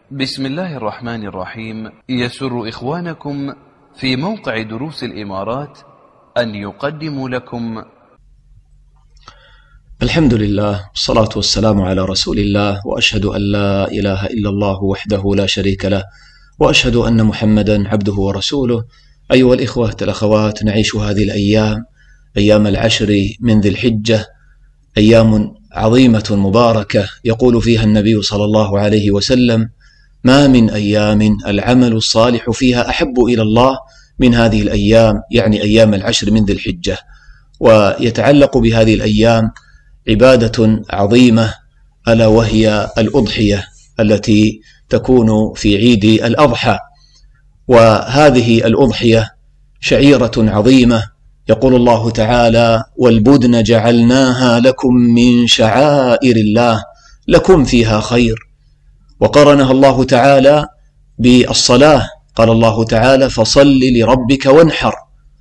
بسم الله الرحمن الرحيم. يسر إخوانكم في موقع دروس الإمارات أن يقدموا لكم الحمد لله والصلاة والسلام على رسول الله، وأشهد أن لا إله إلا الله وحده لا شريك له، وأشهد أن محمدا عبده ورسوله. أيها الإخوة والأخوات، نعيش هذه الأيام، أيام العشر من ذي الحجة، أيام عظيمة مباركة يقول فيها النبي صلى الله عليه وسلم: ما من أيام العمل الصالح فيها أحب إلى الله من هذه الأيام، يعني أيام العشر من ذي الحجة. ويتعلق بهذه الأيام عبادة عظيمة، ألا وهي الأضحية التي تكون في عيد الأضحى. وهذه الأضحية شعيرة عظيمة، يقول الله تعالى: والبدن جعلناها لكم من شعائر الله لكم فيها خير. وقرنها الله تعالى بالصلاة، قال الله تعالى: فصل لربك وانحر.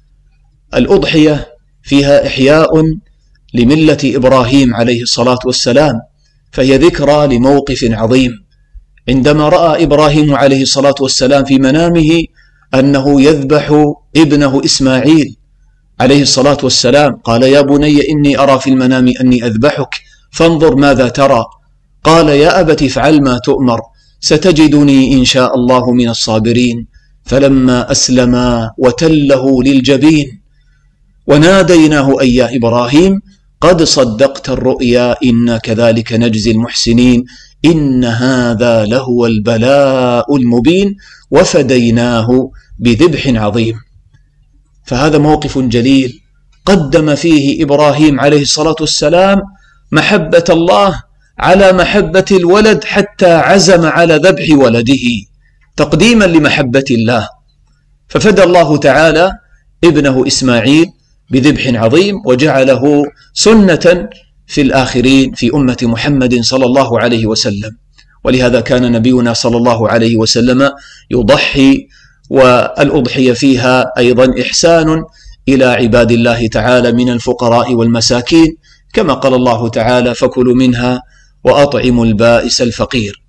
الأضحية فيها إحياء لملة إبراهيم عليه الصلاة والسلام، فهي ذكرى لموقف عظيم عندما رأى إبراهيم عليه الصلاة والسلام في منامه أنه يذبح ابنه إسماعيل عليه الصلاة والسلام. قال: يا بني إني أرى في المنام أني أذبحك فانظر ماذا ترى. قال: يا أبت افعل ما تؤمر ستجدني إن شاء الله من الصابرين. فلما أسلما وتله للجبين وناديناه أي يا إبراهيم قد صدقت الرؤيا إنا كذلك نجزي المحسنين إن هذا لهو البلاء المبين وفديناه بذبح عظيم. فهذا موقف جليل قدم فيه إبراهيم عليه الصلاة والسلام محبة الله على محبة الولد، حتى عزم على ذبح ولده تقديما لمحبة الله. ففدى الله تعالى ابنه إسماعيل بذبح عظيم، وجعله سنة في الآخرين في أمة محمد صلى الله عليه وسلم. ولهذا كان نبينا صلى الله عليه وسلم يضحي، والأضحية فيها أيضا إحسان إلى عباد الله تعالى من الفقراء والمساكين، كما قال الله تعالى: فكلوا منها وأطعموا البائس الفقير.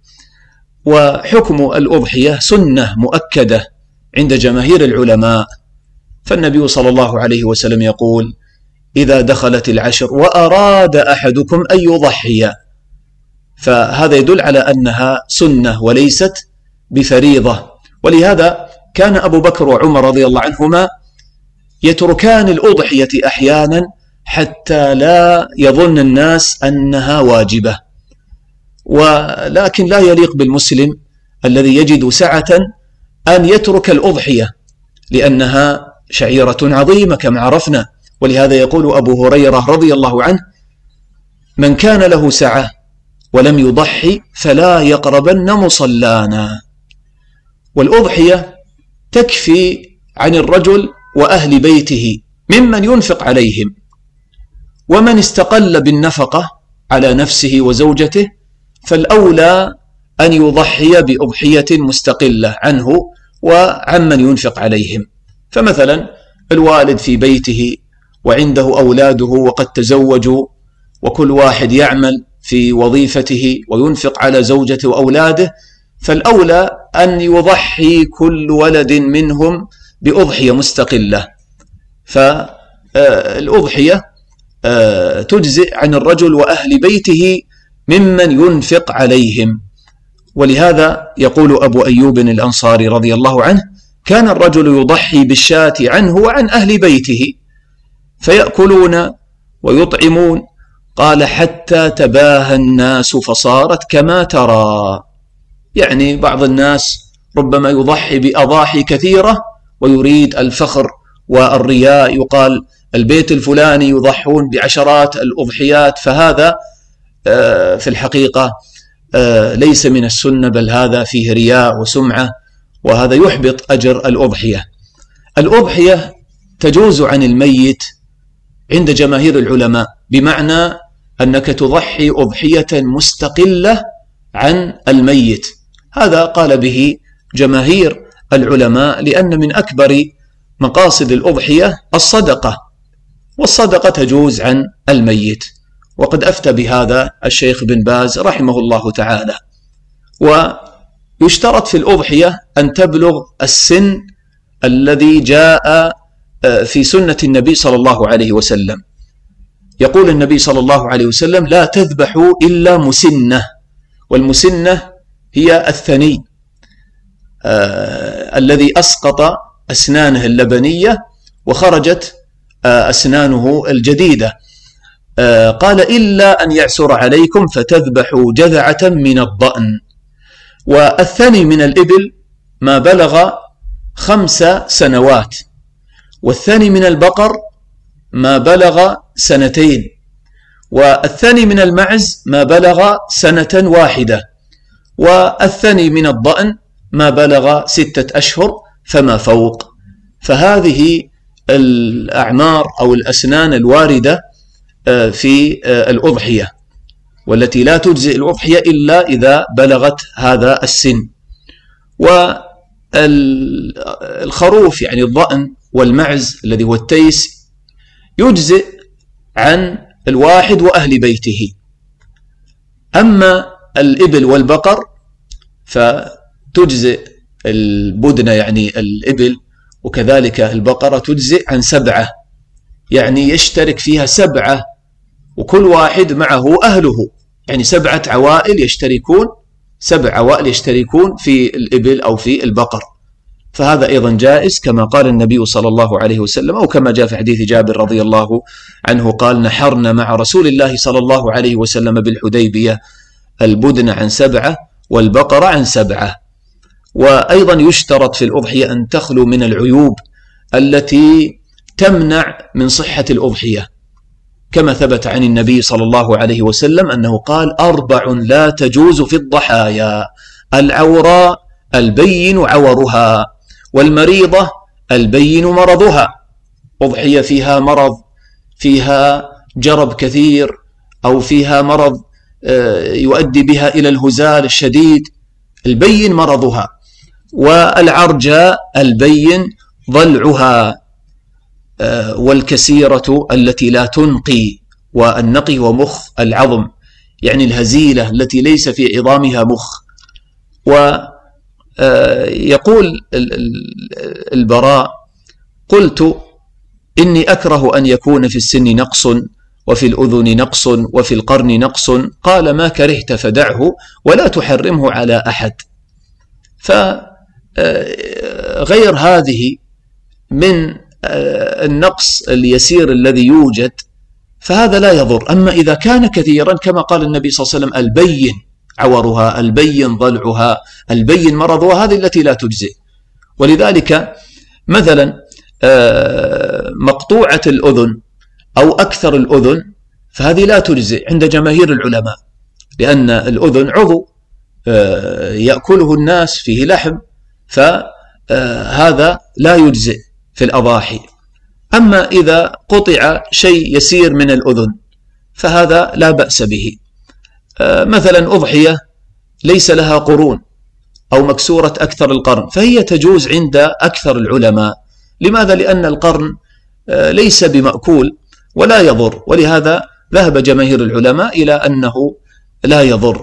وحكم الأضحية سنة مؤكدة عند جماهير العلماء، فالنبي صلى الله عليه وسلم يقول: إذا دخلت العشر وأراد أحدكم أن يضحي، فهذا يدل على أنها سنة وليست بفريضة. ولهذا كان أبو بكر وعمر رضي الله عنهما يتركان الأضحية أحيانا حتى لا يظن الناس أنها واجبة، ولكن لا يليق بالمسلم الذي يجد سعة أن يترك الأضحية، لأنها شعيرة عظيمة كما عرفنا. ولهذا يقول أبو هريرة رضي الله عنه: من كان له سعة ولم يضحي فلا يقربن مصلانا. والأضحية تكفي عن الرجل وأهل بيته ممن ينفق عليهم، ومن استقل بالنفقة على نفسه وزوجته فالأولى أن يضحي بأضحية مستقلة عنه وعمن ينفق عليهم. فمثلا الوالد في بيته وعنده أولاده وقد تزوجوا، وكل واحد يعمل في وظيفته وينفق على زوجته وأولاده، فالأولى أن يضحي كل ولد منهم بأضحية مستقلة. فالأضحية تجزئ عن الرجل وأهل بيته ممن ينفق عليهم. ولهذا يقول أبو أيوب الأنصاري رضي الله عنه: كان الرجل يضحي بالشاة عنه وعن أهل بيته فيأكلون ويطعمون، قال: حتى تباهى الناس فصارت كما ترى. يعني بعض الناس ربما يضحي بأضاحي كثيرة ويريد الفخر والرياء، يقال البيت الفلاني يضحون بعشرات الأضحيات، فهذا في الحقيقة ليس من السنة، بل هذا فيه رياء وسمعة، وهذا يحبط أجر الأضحية. الأضحية تجوز عن الميت عند جماهير العلماء، بمعنى أنك تضحي أضحية مستقلة عن الميت. هذا قال به جماهير العلماء، لأن من أكبر مقاصد الأضحية الصدقة، والصدقة تجوز عن الميت. وقد أفتى بهذا الشيخ بن باز رحمه الله تعالى. يشترط في الأضحية أن تبلغ السن الذي جاء في سنة النبي صلى الله عليه وسلم. يقول النبي صلى الله عليه وسلم: لا تذبحوا إلا مسنة، والمسنة هي الثني الذي أسقط أسنانه اللبنية وخرجت أسنانه الجديدة. قال: إلا أن يعسر عليكم فتذبحوا جذعة من الضأن. والثني من الإبل ما بلغ 5 سنوات، والثني من البقر ما بلغ 2 سنين، والثني من المعز ما بلغ 1 سنة، والثني من الضأن ما بلغ 6 أشهر فما فوق. فهذه الأعمار أو الأسنان الواردة في الأضحية، والتي لا تجزئ الأضحية إلا إذا بلغت هذا السن. والخروف يعني الضأن والمعز الذي هو التيس يجزئ عن الواحد وأهل بيته. أما الإبل والبقر فتجزئ البدنة يعني الإبل وكذلك البقرة تجزئ عن 7، يعني يشترك فيها 7 وكل واحد معه أهله، يعني 7 عوائل يشتركون، 7 عوائل يشتركون في الإبل أو في البقر. فهذا أيضا جائز كما قال النبي صلى الله عليه وسلم، أو كما جاء في حديث جابر رضي الله عنه قال: نحرنا مع رسول الله صلى الله عليه وسلم بالحديبية البدن عن 7 والبقر عن 7. وأيضا يشترط في الأضحية أن تخلو من العيوب التي تمنع من صحة الأضحية، كما ثبت عن النبي صلى الله عليه وسلم أنه قال: 4 لا تجوز في الضحايا: العوراء البين عورها، والمريضة البين مرضها. أضحية فيها مرض، فيها جرب كثير، أو فيها مرض يؤدي بها إلى الهزال الشديد، البين مرضها. والعرجاء البين ضلعها، والكسيرة التي لا تنقي، والنقي ومخ العظم يعني الهزيلة التي ليس في عظامها مخ. ويقول البراء: قلت إني أكره أن يكون في السن نقص وفي الأذن نقص وفي القرن نقص. قال: ما كرهت فدعه ولا تحرمه على أحد. فغير هذه من النقص اليسير الذي يوجد فهذا لا يضر. أما إذا كان كثيرا كما قال النبي صلى الله عليه وسلم: البين عورها، البين ضلعها، البين مرضها، هذه التي لا تجزئ. ولذلك مثلا مقطوعة الأذن أو أكثر الأذن فهذه لا تجزئ عند جماهير العلماء، لأن الأذن عضو يأكله الناس فيه لحم، فهذا لا يجزئ في الأضاحي. أما إذا قطع شيء يسير من الأذن فهذا لا بأس به. مثلا أضحية ليس لها قرون أو مكسورة أكثر القرن فهي تجوز عند أكثر العلماء. لماذا؟ لأن القرن ليس بمأكول ولا يضر، ولهذا ذهب جماهير العلماء إلى أنه لا يضر.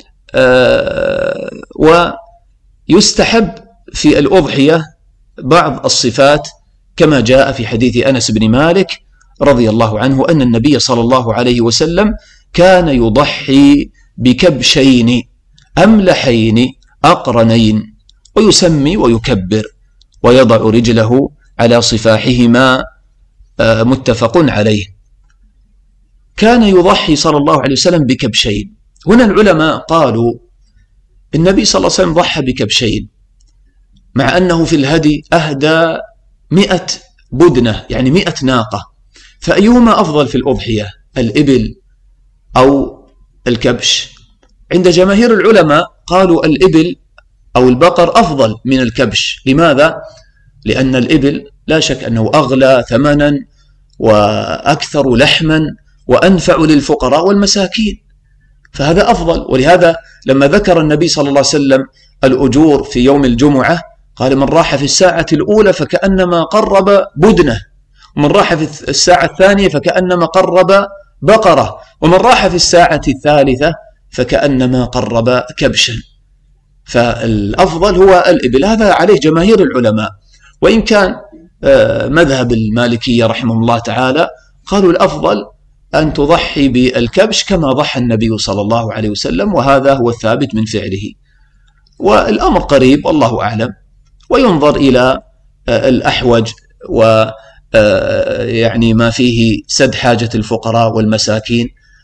ويستحب في الأضحية بعض الصفات كما جاء في حديث أنس بن مالك رضي الله عنه أن النبي صلى الله عليه وسلم كان يضحي بكبشين أملحين أقرنين، ويسمي ويكبر ويضع رجله على صفاحهما، متفق عليه. كان يضحي صلى الله عليه وسلم بكبشين. هنا العلماء قالوا النبي صلى الله عليه وسلم ضحى بكبشين مع أنه في الهدي أهدى 100 بدنة يعني 100 ناقة، فأيهما أفضل في الأضحية، الإبل أو الكبش؟ عند جماهير العلماء قالوا الإبل أو البقر أفضل من الكبش. لماذا؟ لأن الإبل لا شك أنه أغلى ثمنا وأكثر لحما وأنفع للفقراء والمساكين، فهذا أفضل. ولهذا لما ذكر النبي صلى الله عليه وسلم الأجور في يوم الجمعة قال: من راح في الساعة الأولى فكأنما قرب بدنة، ومن راح في الساعة الثانية فكأنما قرب بقرة، ومن راح في الساعة الثالثة فكأنما قرب كبشا. فالأفضل هو الإبل، هذا عليه جماهير العلماء. وإن كان مذهب المالكية رحمه الله تعالى قالوا الأفضل أن تضحي بالكبش كما ضحى النبي صلى الله عليه وسلم، وهذا هو الثابت من فعله، والأمر قريب والله أعلم. وينظر إلى الأحوج ويعني ما فيه سد حاجة الفقراء والمساكين،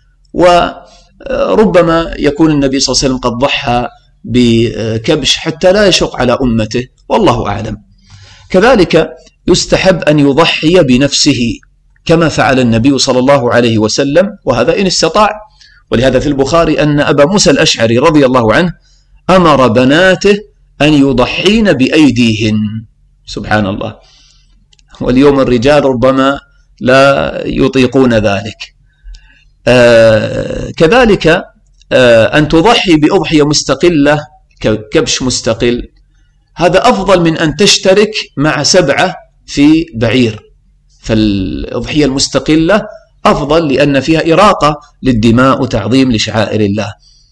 وربما يكون النبي صلى الله عليه وسلم قد ضحى بكبش حتى لا يشق على أمته والله أعلم. كذلك يستحب أن يضحي بنفسه كما فعل النبي صلى الله عليه وسلم، وهذا إن استطاع. ولهذا في البخاري أن أبا موسى الأشعري رضي الله عنه أمر بناته أن يضحين بأيديهن، سبحان الله. واليوم الرجال ربما لا يطيقون ذلك. كذلك أن تضحي بأضحية مستقلة كبش مستقل، هذا أفضل من أن تشترك مع 7 في بعير. فالأضحية المستقلة أفضل لأن فيها إراقة للدماء وتعظيم لشعائر الله.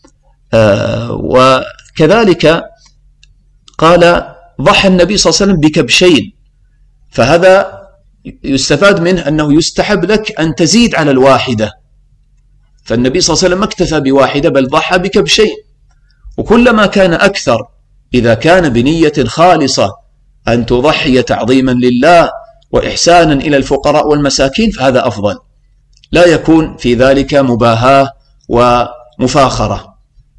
وكذلك قال ضحى النبي صلى الله عليه وسلم بكبشين، فهذا يستفاد منه أنه يستحب لك أن تزيد على الواحدة، فالنبي صلى الله عليه وسلم ما اكتفى بواحدة بل ضحى بكبشين. وكلما كان أكثر إذا كان بنية خالصة أن تضحي تعظيما لله وإحسانا إلى الفقراء والمساكين فهذا أفضل، لا يكون في ذلك مباهاة ومفاخرة.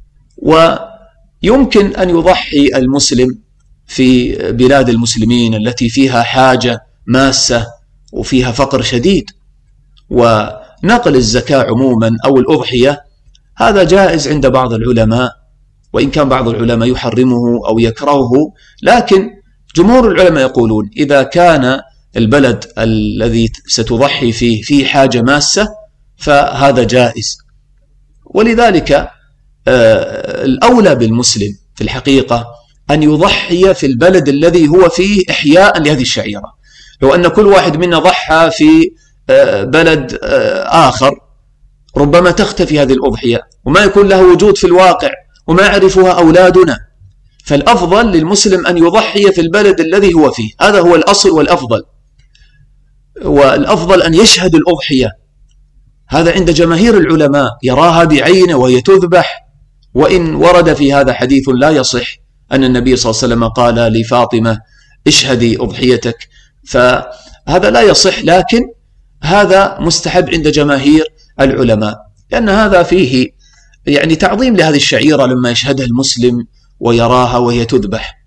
ويمكن أن يضحي المسلم في بلاد المسلمين التي فيها حاجة ماسة وفيها فقر شديد، ونقل الزكاة عموما أو الأضحية هذا جائز عند بعض العلماء، وإن كان بعض العلماء يحرمه أو يكرهه، لكن جمهور العلماء يقولون إذا كان البلد الذي ستضحي فيه في حاجة ماسة فهذا جائز. ولذلك الأولى بالمسلم في الحقيقة أن يضحي في البلد الذي هو فيه إحياء لهذه الشعيرة. لو أن كل واحد منا ضحى في بلد آخر ربما تختفي هذه الأضحية وما يكون لها وجود في الواقع وما يعرفها أولادنا. فالأفضل للمسلم أن يضحي في البلد الذي هو فيه، هذا هو الأصل والأفضل. والأفضل أن يشهد الأضحية، هذا عند جماهير العلماء، يراها بعينه وهي تذبح. وإن ورد في هذا حديث لا يصح أن النبي صلى الله عليه وسلم قال لفاطمة اشهدي أضحيتك، فهذا لا يصح، لكن هذا مستحب عند جماهير العلماء، لأن هذا فيه يعني تعظيم لهذه الشعيرة لما يشهدها المسلم ويراها وهي تذبح.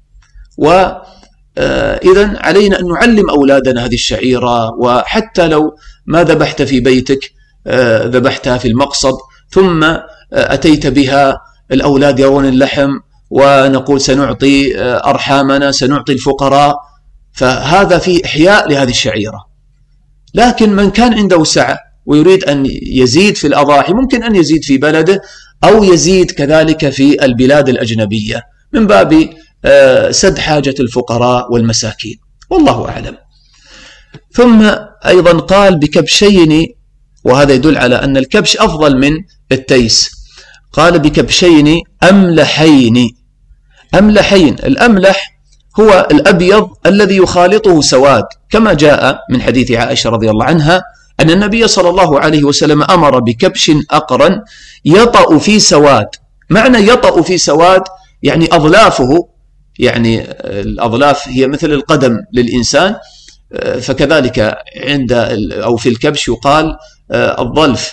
وإذن علينا أن نعلم أولادنا هذه الشعيرة، وحتى لو ما ذبحت في بيتك ذبحتها في المقصد ثم أتيت بها، الأولاد يرون اللحم ونقول سنعطي أرحامنا، سنعطي الفقراء، فهذا فيه إحياء لهذه الشعيرة. لكن من كان عنده سعة ويريد أن يزيد في الأضاحي ممكن أن يزيد في بلده أو يزيد كذلك في البلاد الأجنبية من باب سد حاجة الفقراء والمساكين، والله أعلم. ثم أيضا قال بكبشين، وهذا يدل على أن الكبش أفضل من التيس. قال بكبشين أملحين. أملحين، الأملح هو الأبيض الذي يخالطه سواد، كما جاء من حديث عائشة رضي الله عنها أن النبي صلى الله عليه وسلم أمر بكبش أقرن يطأ في سواد. معنى يطأ في سواد يعني أظلافه، يعني الأظلاف هي مثل القدم للإنسان، فكذلك عند أو في الكبش يقال الظلف،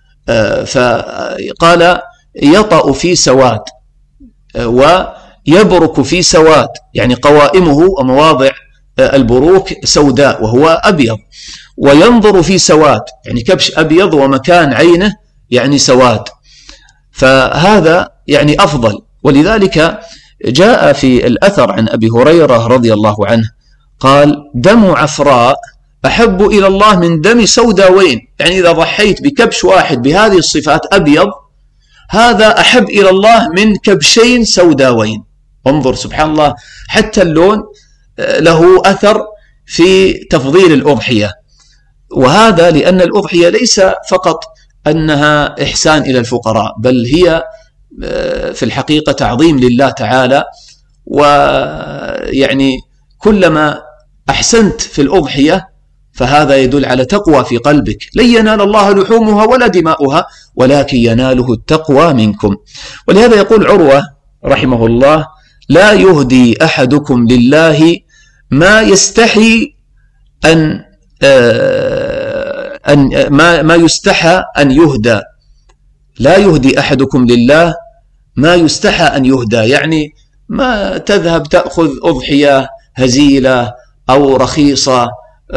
فقال يطأ في سواد ويبرك في سواد، يعني قوائمه ومواضع البروك سوداء وهو أبيض، وينظر في سواد يعني كبش أبيض ومكان عينه يعني سواد، فهذا يعني أفضل. ولذلك جاء في الأثر عن أبي هريرة رضي الله عنه قال دم عفراء أحب إلى الله من دم سوداوين، يعني إذا ضحيت بكبش واحد بهذه الصفات أبيض هذا أحب إلى الله من كبشين سوداوين. انظر سبحان الله، حتى اللون له أثر في تفضيل الأضحية. وهذا لأن الأضحية ليس فقط أنها إحسان إلى الفقراء، بل هي في الحقيقة تعظيم لله تعالى، ويعني كلما أحسنت في الأضحية فهذا يدل على تقوى في قلبك. لن ينال الله لحومها ولا دماؤها ولكن يناله التقوى منكم. ولهذا يقول عروة رحمه الله: لا يهدي أحدكم لله ما يستحي ما يستحى أن يهدى. لا يهدي أحدكم لله ما يستحى أن يهدى، يعني ما تذهب تأخذ أضحية هزيلة أو رخيصة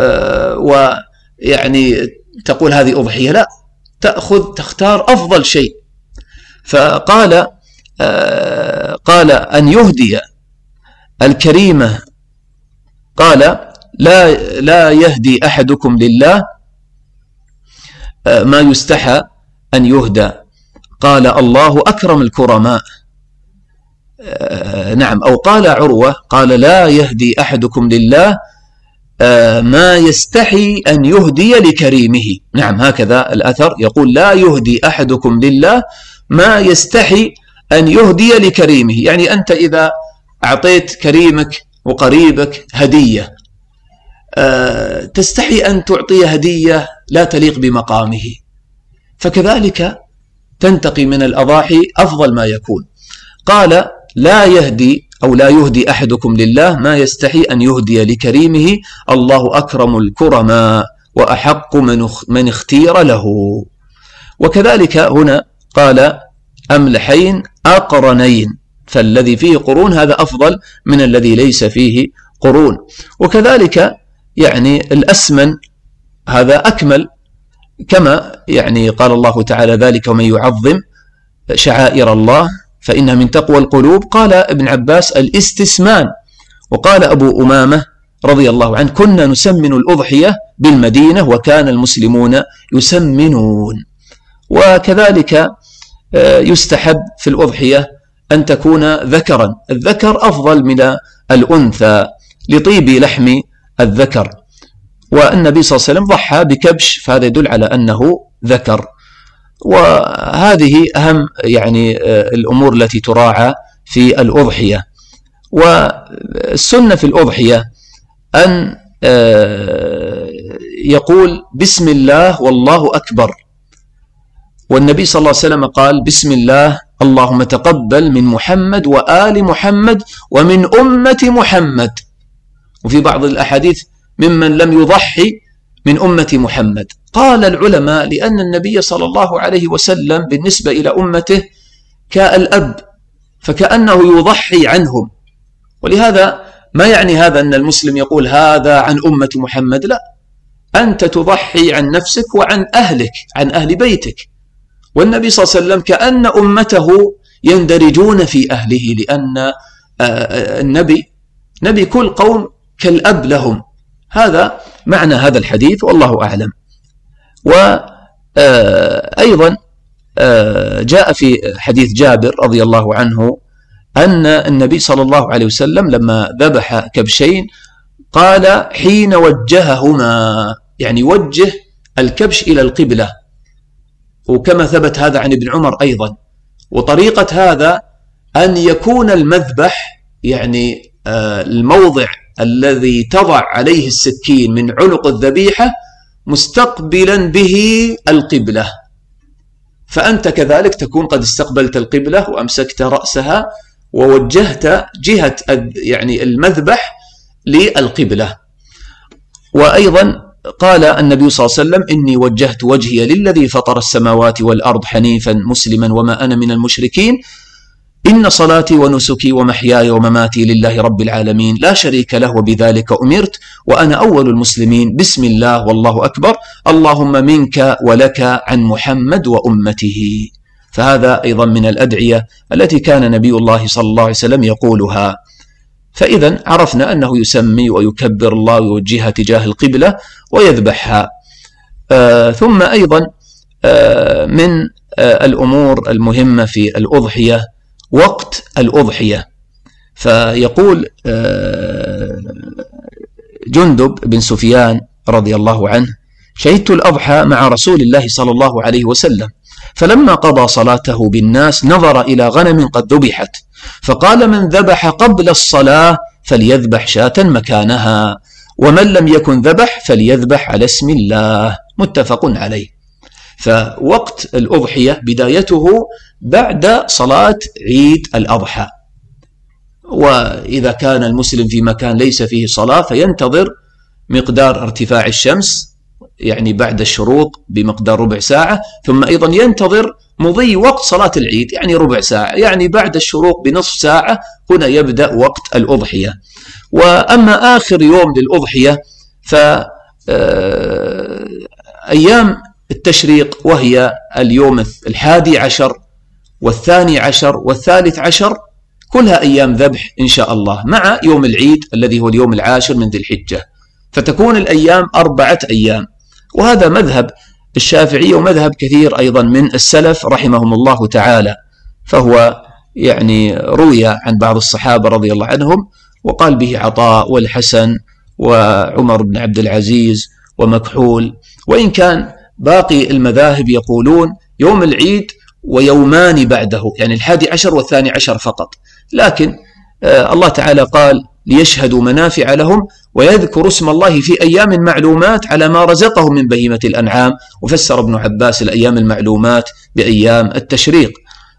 ويعني تقول هذه أضحية، لا، تختار أفضل شيء. فقال أن يهدي الكريمة، قال لا يهدي أحدكم لله ما يستحى أن يهدى. قال الله أكرم الكرماء. نعم، أو قال عروة قال لا يهدي أحدكم لله ما يستحي أن يهدي لكريمه. نعم، هكذا الأثر يقول: لا يهدي أحدكم لله ما يستحي أن يهدي لكريمه. يعني أنت إذا أعطيت كريمك وقريبك هدية تستحي أن تعطي هدية لا تليق بمقامه، فكذلك تنتقي من الأضاحي أفضل ما يكون. قال لا يهدي أحدكم لله ما يستحي أن يهدي لكريمه، الله أكرم الكرماء وأحق من اختير له. وكذلك هنا قال أملحين أقرنين، فالذي فيه قرون هذا أفضل من الذي ليس فيه قرون. وكذلك يعني الأسمن هذا أكمل، كما يعني قال الله تعالى: ذلك ومن يعظم شعائر الله فإنها من تقوى القلوب. قال ابن عباس: الاستسمان. وقال أبو أمامة رضي الله عنه: كنا نسمن الأضحية بالمدينة وكان المسلمون يسمنون. وكذلك يستحب في الأضحية أن تكون ذكرا، الذكر أفضل من الأنثى لطيب لحم الذكر، والنبي صلى الله عليه وسلم ضحى بكبش، فهذا يدل على أنه ذكر. وهذه أهم يعني الأمور التي تراعى في الأضحية. والسنة في الأضحية أن يقول بسم الله والله أكبر، والنبي صلى الله عليه وسلم قال: بسم الله اللهم تقبل من محمد وآل محمد ومن أمة محمد. وفي بعض الأحاديث ممن لم يضحي من أمة محمد. قال العلماء: لأن النبي صلى الله عليه وسلم بالنسبة إلى أمته كالأب، فكأنه يضحي عنهم. ولهذا ما يعني هذا أن المسلم يقول هذا عن أمة محمد، لا، أنت تضحي عن نفسك وعن أهلك، عن أهل بيتك. والنبي صلى الله عليه وسلم كأن أمته يندرجون في أهله، لأن النبي كل قوم كالأب لهم. هذا معنى هذا الحديث والله أعلم. وأيضا جاء في حديث جابر رضي الله عنه أن النبي صلى الله عليه وسلم لما ذبح كبشين قال حين وجههما، يعني وجه الكبش إلى القبلة، وكما ثبت هذا عن ابن عمر أيضا. وطريقة هذا أن يكون المذبح يعني الموضع الذي تضع عليه السكين من عنق الذبيحة مستقبلا به القبلة، فأنت كذلك تكون قد استقبلت القبلة وأمسكت رأسها ووجهت جهة يعني المذبح للقبلة. وأيضا قال النبي صلى الله عليه وسلم: إني وجهت وجهي للذي فطر السماوات والأرض حنيفا مسلما وما أنا من المشركين، إن صلاتي ونسكي ومحياي ومماتي لله رب العالمين لا شريك له وبذلك أمرت وأنا أول المسلمين، بسم الله والله أكبر، اللهم منك ولك عن محمد وأمته. فهذا أيضا من الأدعية التي كان نبي الله صلى الله عليه وسلم يقولها. فإذا عرفنا أنه يسمي ويكبر الله ويوجهها تجاه القبلة ويذبحها. ثم أيضا من الأمور المهمة في الأضحية وقت الأضحية. فيقول جندب بن سفيان رضي الله عنه: شهدت الأضحى مع رسول الله صلى الله عليه وسلم فلما قضى صلاته بالناس نظر إلى غنم قد ذبحت، فقال: من ذبح قبل الصلاة فليذبح شاة مكانها، ومن لم يكن ذبح فليذبح على اسم الله. متفق عليه. فوقت الأضحية بدايته بعد صلاة عيد الأضحى، وإذا كان المسلم في مكان ليس فيه صلاة فينتظر مقدار ارتفاع الشمس، يعني بعد الشروق بمقدار ربع ساعة، ثم أيضا ينتظر مضي وقت صلاة العيد يعني ربع ساعة، يعني بعد الشروق بنصف ساعة هنا يبدأ وقت الأضحية. وأما آخر يوم للأضحية فأيام التشريق، وهي اليوم 11 و12 و13، كلها أيام ذبح إن شاء الله، مع يوم العيد الذي هو اليوم 10 من ذي الحجة، فتكون الأيام 4 أيام. وهذا مذهب الشافعي ومذهب كثير أيضا من السلف رحمهم الله تعالى، فهو يعني روي عن بعض الصحابة رضي الله عنهم، وقال به عطاء والحسن وعمر بن عبد العزيز ومكحول، وإن كان باقي المذاهب يقولون يوم العيد ويومان بعده، يعني 11 و12 فقط. لكن الله تعالى قال: ليشهدوا منافع لهم ويذكروا اسم الله في أيام معلومات على ما رزقهم من بهيمة الأنعام. وفسر ابن عباس الأيام المعلومات بأيام التشريق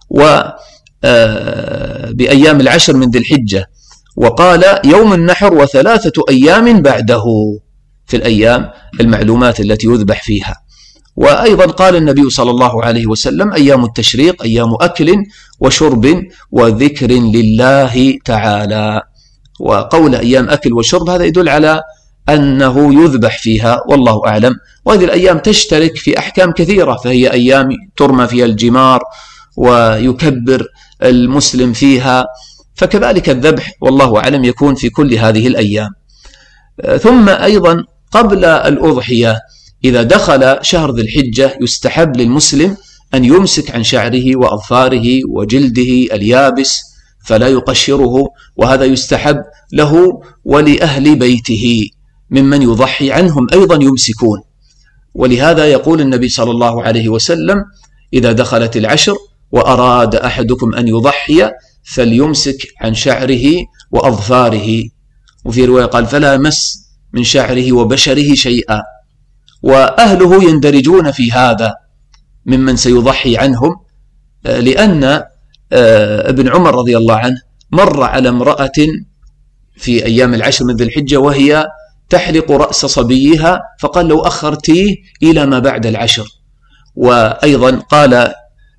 وبأيام 10 من ذي الحجة، وقال: يوم النحر و3 أيام بعده، في الأيام المعلومات التي يذبح فيها. وأيضا قال النبي صلى الله عليه وسلم: أيام التشريق أيام أكل وشرب وذكر لله تعالى. وقول أيام أكل وشرب هذا يدل على أنه يذبح فيها، والله أعلم. وهذه الأيام تشترك في أحكام كثيرة، فهي أيام ترمى فيها الجمار ويكبر المسلم فيها، فكذلك الذبح والله أعلم يكون في كل هذه الأيام. ثم أيضا قبل الأضحية إذا دخل شهر ذي الحجة يستحب للمسلم أن يمسك عن شعره وأظفاره وجلده اليابس فلا يقشره، وهذا يستحب له ولأهل بيته ممن يضحي عنهم أيضا يمسكون. ولهذا يقول النبي صلى الله عليه وسلم: إذا دخلت 10 وأراد أحدكم أن يضحي فليمسك عن شعره وأظفاره. وفي رواية قال: فلا مس من شعره وبشره شيئا. وأهله يندرجون في هذا ممن سيضحي عنهم، لأن ابن عمر رضي الله عنه مر على امرأة في أيام 10 من ذي الحجة وهي تحلق رأس صبيها، فقال: لو أخرتيه إلى ما بعد 10. وأيضا قال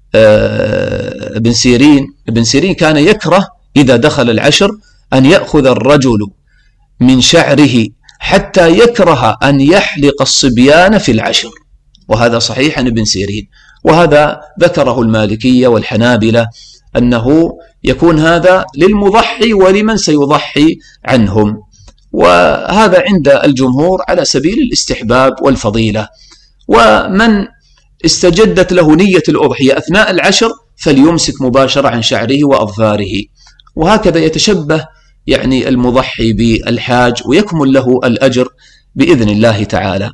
ابن سيرين كان يكره إذا دخل 10 أن يأخذ الرجل من شعره حتى يكره أن يحلق الصبيان في 10، وهذا صحيح عن ابن سيرين. وهذا ذكره المالكية والحنابلة أنه يكون هذا للمضحي ولمن سيضحي عنهم، وهذا عند الجمهور على سبيل الاستحباب والفضيلة. ومن استجدت له نية الأضحية أثناء 10 فليمسك مباشرة عن شعره وأظفاره، وهكذا يتشبه يعني المضحي بالحاج ويكمل له الأجر بإذن الله تعالى.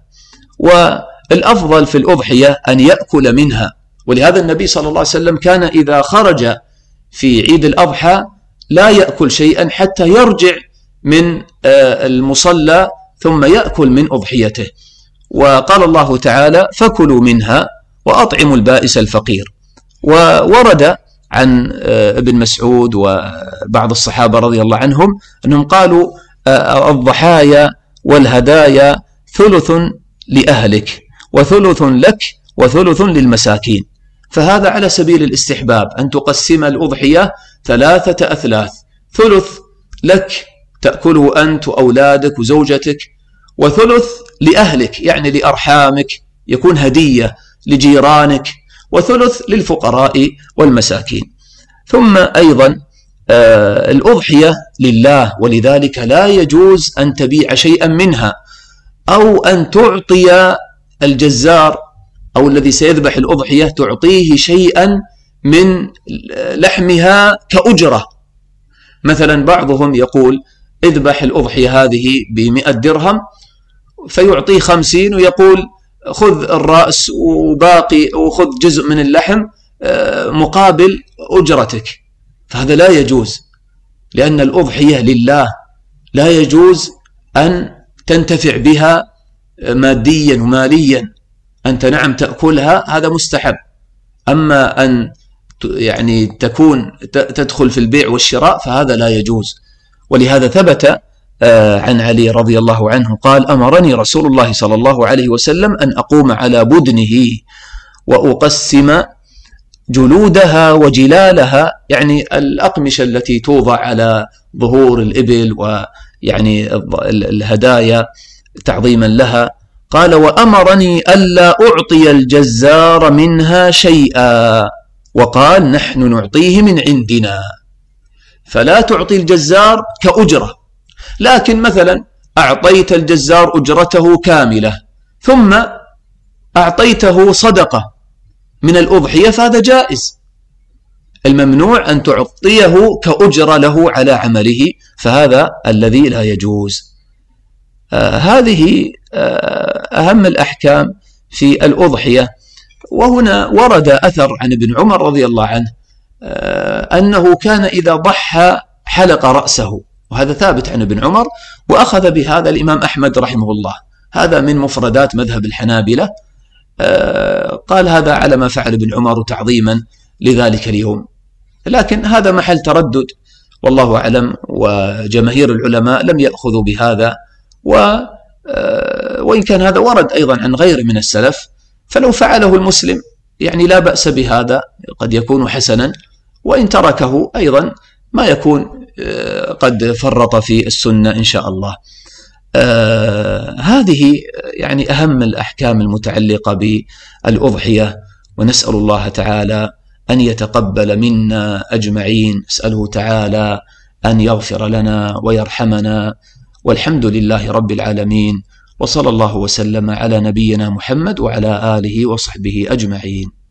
والأفضل في الأضحية أن يأكل منها، ولهذا النبي صلى الله عليه وسلم كان إذا خرج في عيد الأضحى لا يأكل شيئا حتى يرجع من المصلى ثم يأكل من أضحيته. وقال الله تعالى: فكلوا منها وأطعموا البائس الفقير. وورد عن ابن مسعود وبعض الصحابة رضي الله عنهم أنهم قالوا: الضحايا والهدايا ثلث لأهلك وثلث لك وثلث للمساكين. فهذا على سبيل الاستحباب أن تقسم الأضحية 3 أثلاث: ثلث لك تأكله أنت وأولادك وزوجتك، وثلث لأهلك يعني لأرحامك يكون هدية لجيرانك، وثلث للفقراء والمساكين. ثم أيضا الأضحية لله، ولذلك لا يجوز أن تبيع شيئا منها أو أن تعطي الجزار أو الذي سيذبح الأضحية تعطيه شيئا من لحمها كأجرة. مثلا بعضهم يقول: اذبح الأضحية هذه ب100 درهم، فيعطيه 50 ويقول: خذ الرأس وباقي وخذ جزء من اللحم مقابل أجرتك، فهذا لا يجوز، لأن الأضحية لله، لا يجوز أن تنتفع بها ماديا وماليا. أنت نعم تأكلها، هذا مستحب، أما أن يعني تدخل في البيع والشراء فهذا لا يجوز. ولهذا ثبت عن علي رضي الله عنه قال: أمرني رسول الله صلى الله عليه وسلم أن أقوم على بدنه وأقسم جلودها وجلالها، يعني الأقمشة التي توضع على ظهور الإبل ويعني الهدايا تعظيما لها. قال: وأمرني ألا أعطي الجزار منها شيئا، وقال: نحن نعطيه من عندنا. فلا تعطي الجزار كأجرة، لكن مثلا أعطيت الجزار أجرته كاملة ثم أعطيته صدقة من الأضحية فهذا جائز. الممنوع أن تعطيه كأجرة له على عمله، فهذا الذي لا يجوز. هذه أهم الأحكام في الأضحية. وهنا ورد أثر عن ابن عمر رضي الله عنه أنه كان إذا ضحى حلق رأسه، وهذا ثابت عن ابن عمر، وأخذ بهذا الإمام أحمد رحمه الله. هذا من مفردات مذهب الحنابلة. قال هذا على ما فعل ابن عمر تعظيما لذلك اليوم، لكن هذا محل تردد والله أعلم، وجماهير العلماء لم يأخذوا بهذا، وإن كان هذا ورد أيضا عن غير من السلف، فلو فعله المسلم يعني لا بأس بهذا، قد يكون حسنا، وإن تركه أيضا ما يكون قد فرط في السنة إن شاء الله. هذه يعني أهم الأحكام المتعلقة بالأضحية، ونسأل الله تعالى أن يتقبل منا أجمعين، أسأله تعالى أن يغفر لنا ويرحمنا، والحمد لله رب العالمين، وصلى الله وسلم على نبينا محمد وعلى آله وصحبه أجمعين.